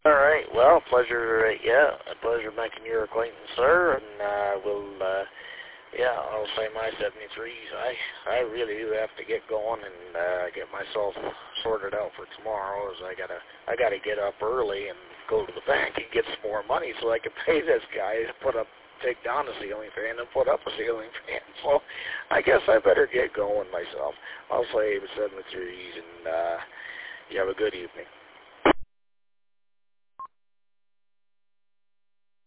All right. Well, pleasure. A pleasure making your acquaintance, sir. And I'll say my 73s. I really do have to get going and get myself sorted out for tomorrow. As I gotta get up early and go to the bank and get some more money so I can pay this guy to take down a ceiling fan and put up a ceiling fan. So I guess I better get going myself. I'll say 73s, and you have a good evening.